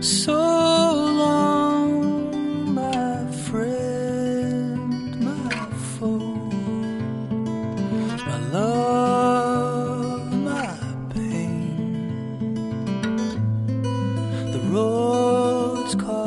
So long, my friend, my foe, my love, my pain. The road's called